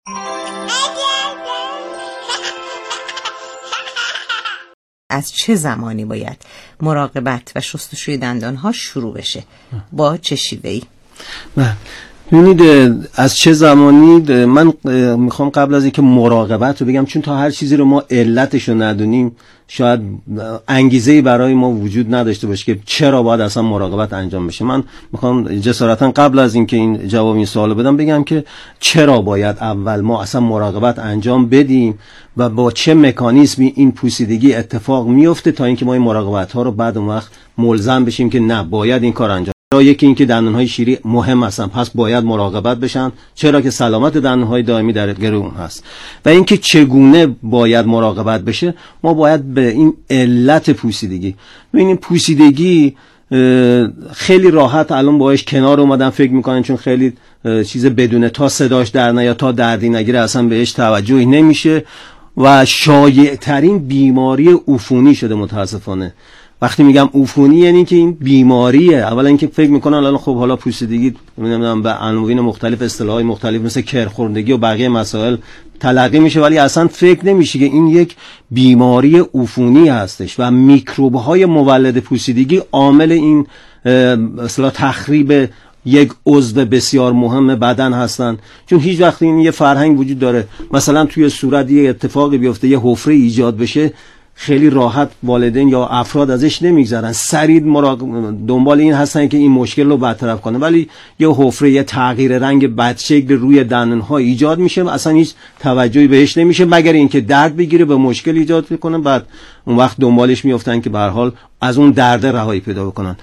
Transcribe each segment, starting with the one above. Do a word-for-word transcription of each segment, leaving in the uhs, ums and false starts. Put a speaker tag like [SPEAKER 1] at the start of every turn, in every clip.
[SPEAKER 1] از چه زمانی باید مراقبت و شستشوی دندان‌ها شروع بشه؟ با چه شیوه‌ای؟
[SPEAKER 2] ببینید از چه زمانی، من میخوام قبل از اینکه مراقبت رو بگم، چون تا هر چیزی رو ما علتش رو ندونیم شاید انگیزه‌ای برای ما وجود نداشته باشه که چرا باید اصلا مراقبت انجام بشه. من میخوام جسارتا قبل از اینکه این جواب این سوالو بدم بگم که چرا باید اول ما اصلا مراقبت انجام بدیم و با چه مکانیزمی این پوسیدگی اتفاق میفته تا اینکه ما این مراقبت ها رو بعد اون وقت ملزم بشیم که نه باید این کار انجام. یکی این که دندانهای شیری مهم هستن، پس باید مراقبت بشن، چرا که سلامت دندانهای دائمی در گروه هست. و اینکه چگونه باید مراقبت بشه، ما باید به این علت پوسیدگی ببینیم. پوسیدگی خیلی راحت الان باهاش کنار اومدن فکر میکنن، چون خیلی چیز بدونه تا صداش در نیا تا دردی نگیره اصلا بهش توجهی نمیشه و شایع ترین بیماری عفونی شده متاسفانه. وقتی میگم عفونی یعنی که این بیماریه. اولا اینکه فکر میکنن الان خب حالا پوسیدگی نمیدونم به عناوین مختلف اصطلاحات مختلف مثل کرخوردگی و بقیه مسائل تلقی میشه، ولی اصلا فکر نمیشه که این یک بیماری عفونی هستش و میکروب های مولد پوسیدگی عامل این اصطلاح تخریب یک عضو بسیار مهم بدن هستن. چون هیچ وقت این یه فرهنگ وجود داره مثلا توی صورت یه اتفاقی بیفته یه حفره ایجاد بشه، خیلی راحت والدین یا افراد ازش نمیگذرن، سریع مراقب دنبال این هستن که این مشکل رو برطرف کنه، ولی یه حفره یه تغییر رنگ بدشکل روی دندان‌ها ایجاد میشه، اصلا هیچ توجهی بهش نمیشه مگر اینکه درد بگیره به مشکل ایجاد کنه، بعد اون وقت دنبالش میافتن که به هر حال از اون درد رهایی پیدا بکنن.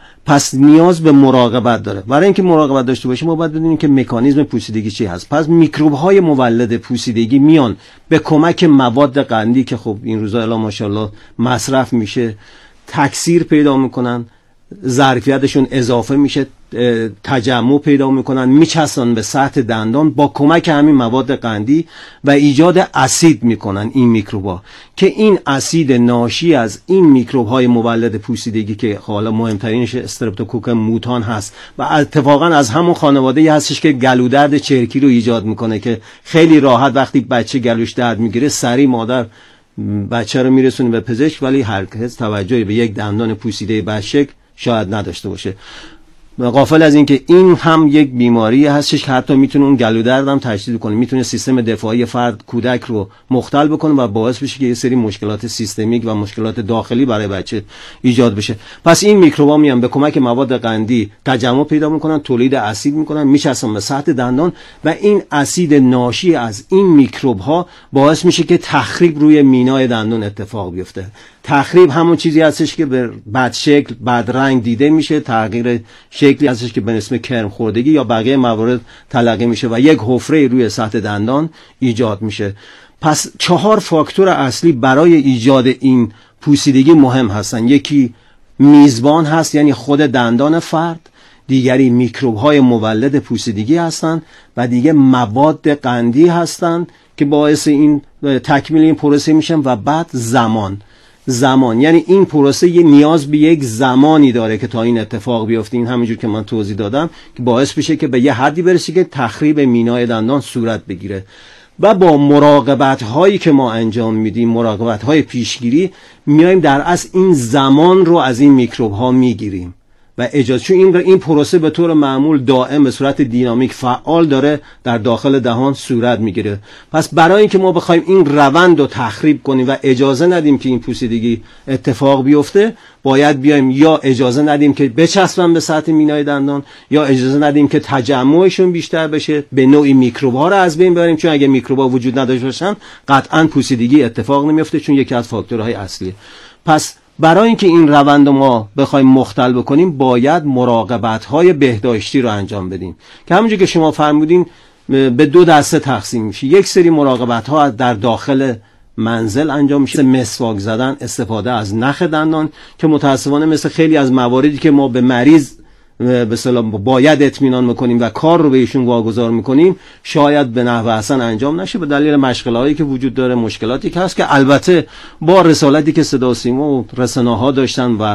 [SPEAKER 2] پس نیاز به مراقبت داره. برای اینکه مراقبت داشته باشیم ما باید بدونیم که مکانیزم پوسیدگی چی هست. پس میکروب های مولد پوسیدگی میان به کمک مواد قندی که خب این روزا الان ماشاءالله مصرف میشه تکثیر پیدا میکنن، ظرفیتشون اضافه میشه، تجمع پیدا میکنن، میچسبن به سطح دندان با کمک همین مواد قندی و ایجاد اسید میکنن این میکروبا، که این اسید ناشی از این میکروب های مولد پوسیدگی که حالا مهمترینش استرپتوکوک موتان هست و اتفاقا از همون خانواده ای هستش که گلودرد چرکی رو ایجاد میکنه، که خیلی راحت وقتی بچه گلوش درد میگیره سریع مادر بچه رو میرسونه به پزشک، ولی هرگز توجهی به یک دندان پوسیده بدشکل شاید نداشته باشه. غافل از این که این هم یک بیماری هستش که حتی میتونه اون گلودرد هم تشدید کنه، میتونه سیستم دفاعی فرد کودک رو مختل بکنه و باعث بشه که یه سری مشکلات سیستمیک و مشکلات داخلی برای بچه ایجاد بشه. پس این میکروبا میان به کمک مواد قندی تجمع پیدا میکنن، تولید اسید میکنن، میچسبن به سطح دندان و این اسید ناشی از این میکروب ها باعث میشه که تخریب روی مینای دندان اتفاق بیفته. تخریب همون چیزی هستش که به بد شکل بد رنگ دیده میشه، تغییر شکلی هستش که به اسم کرم خوردگی یا بقیه موارد تلقی میشه و یک حفره روی سطح دندان ایجاد میشه. پس چهار فاکتور اصلی برای ایجاد این پوسیدگی مهم هستن. یکی میزبان هست، یعنی خود دندان فرد، دیگری میکروب های مولد پوسیدگی هستند و دیگه مواد قندی هستند که باعث این تکمیل این پروسه میشن و بعد زمان زمان یعنی این پروسه یه نیاز به یک زمانی داره که تا این اتفاق بیفته، این همینجور که من توضیح دادم، که باعث بشه که به یه حدی برسه که تخریب مینای دندان صورت بگیره. و با مراقبت هایی که ما انجام میدیم، مراقبت های پیشگیری، میایم در اصل این زمان رو از این میکروب ها میگیریم و اجازه، چون این این پروسه به طور معمول دائم به صورت دینامیک فعال داره در داخل دهان صورت میگیره. پس برای اینکه ما بخوایم این روند رو تخریب کنیم و اجازه ندیم که این پوسیدگی اتفاق بیفته، باید بیایم یا اجازه ندیم که بچسبن به سطح مینای دندان یا اجازه ندیم که تجمعشون بیشتر بشه، به نوعی میکروب ها رو از بین ببریم، چون اگه میکروب ها وجود نداشته باشن قطعا پوسیدگی اتفاق نمیفته، چون یکی از فاکتورهای اصلی. پس برای اینکه این روند ما بخوایم مختل بکنیم باید مراقبت‌های بهداشتی رو انجام بدیم که همونجوری که شما فرمودین به دو دسته تقسیم میشه. یک سری مراقبت‌ها در داخل منزل انجام میشه، مسواک زدن، استفاده از نخ دندان، که متاسفانه مثل خیلی از مواردی که ما به مریض به اصطلاح باید اطمینان میکنیم و کار رو به ایشون واگذار میکنیم شاید به نحو احسن انجام نشه به دلیل مشغله‌هایی که وجود داره، مشکلاتی که هست، که البته با رسالتی که صدا و سیما و رسانه‌ها داشتن و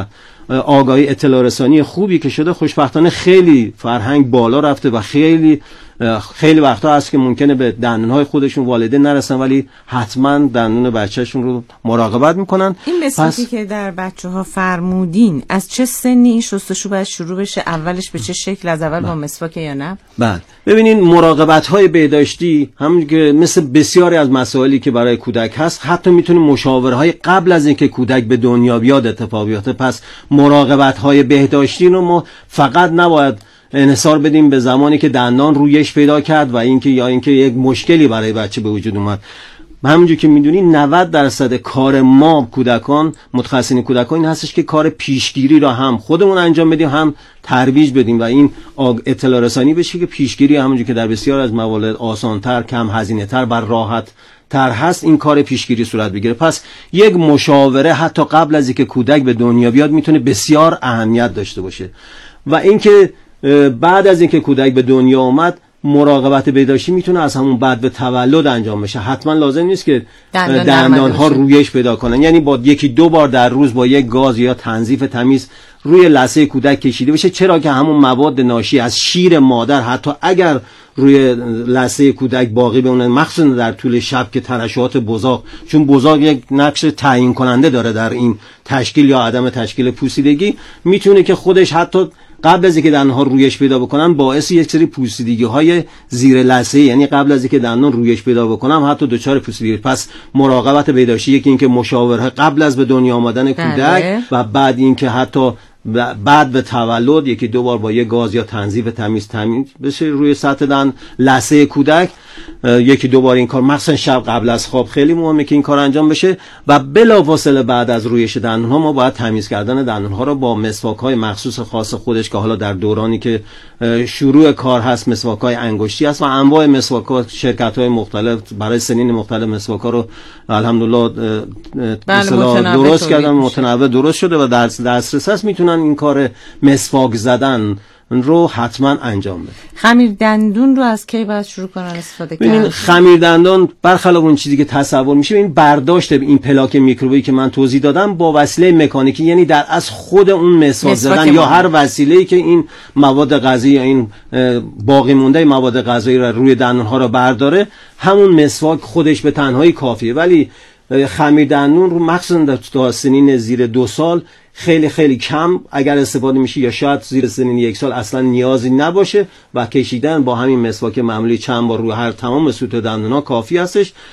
[SPEAKER 2] آگاهی اطلاع رسانی خوبی که شده، خوشبختانه خیلی فرهنگ بالا رفته و خیلی خیلی وقتا هست که ممکنه به دندونهای خودشون والدین نرسن ولی حتما دندون بچهشون رو مراقبت میکنن.
[SPEAKER 1] این مسواکی که در بچه ها فرمودین از چه سنی این شستشو باید شروع بشه؟ اولش به چه شکل؟ از اول با مسواک یا نه؟
[SPEAKER 2] بله ببینین مراقبت های بهداشتی همون که مثل بسیاری از مسائلی که برای کودک هست حتی میتونه مشاوره های قبل از اینکه کودک به دنیا بیاد اتفاق بیفته. پس مراقبت های بهداشتی رو ما فقط نباید انحصار بدیم به زمانی که دندان رویش پیدا کرد و اینکه یا اینکه یک مشکلی برای بچه به وجود اومد. همونجور که میدونی نود درصد کار ما کودکان متخصصین کودکان این هستش که کار پیشگیری را هم خودمون انجام بدیم هم ترویج بدیم و این اطلاع رسانی بشه که پیشگیری همونجور که در بسیار از موارد آسانتر، کم هزینه تر و راحت تر هست این کار پیشگیری صورت بگیره. پس یک مشاوره حتی قبل از اینکه کودک به دنیا بیاد میتونه بسیار اهمیت داشته باشه. و اینکه بعد از اینکه کودک به دنیا اومد مراقبت بهداشتی میتونه از همون بعد به تولد انجام بشه. حتما لازم نیست که
[SPEAKER 1] دندان,
[SPEAKER 2] دندان ها رویش پیدا کنن، یعنی با یکی دو بار در روز با یک گاز یا تنظیف تمیز روی لثه کودک کشیده بشه، چرا که همون مواد ناشی از شیر مادر حتی اگر روی لثه کودک باقی بمونه، مخصوصا در طول شب که ترشحات بزاق، چون بزاق یک نقش تعیین کننده داره در این تشکیل یا عدم تشکیل پوسیدگی، میتونه که خودش حتی قبل از اینکه دندان‌ها رویش پیدا بکنن باعث یک سری پوسیدگی‌های زیر لثه، یعنی قبل از اینکه دندان رویش پیدا بکنن حتی دچار پوسیدگی. پس مراقبت بهداشتی یکی اینکه مشاوره قبل از به دنیا آمدن کودک و بعد اینکه حتی بعد به تولد یکی دو بار با یک گاز یا تنظیف تمیز تمیز بشه روی سطح دهن لثه کودک، یکی دو بار این کار مخصوصا شب قبل از خواب خیلی مهمه که این کار انجام بشه. و بلافاصله بعد از رویش دندان‌ها ما باید تمیز کردن دندان‌ها رو با مسواک‌های مخصوص خاص خودش که حالا در دورانی که شروع کار هست مسواک‌های انگشتی هست و انواع مسواک‌ها، شرکت‌های مختلف برای سنین مختلف مسواک‌ها رو الحمدلله مثلا درست کردن، متنوع درست شده و در دسترس هست، میتونن این کار مسواک زدن رو حتما انجام بده.
[SPEAKER 1] خمیر دندون رو از کی باید شروع کنن استفاده کردن؟
[SPEAKER 2] خمیر دندان برخلاف اون چیزی که تصور میشه، این برداشت این پلاک میکروبی که من توضیح دادم با وسیله مکانیکی، یعنی در از خود اون مسواک زدن یا هر وسیله‌ای که این مواد غذایی یا این باقی مونده مواد غذایی رو روی دندان ها رو برداره، همون مسواک خودش به تنهایی کافیه. ولی خمیر دندون رو مخصوصا در سنین زیر دو سال خیلی خیلی کم اگر استفاده میشه یا شاید زیر سنین یک سال اصلا نیازی نباشه و کشیدن با همین مسواک معمولی چند بار روی هر تمام سوت دندونا کافی هستش.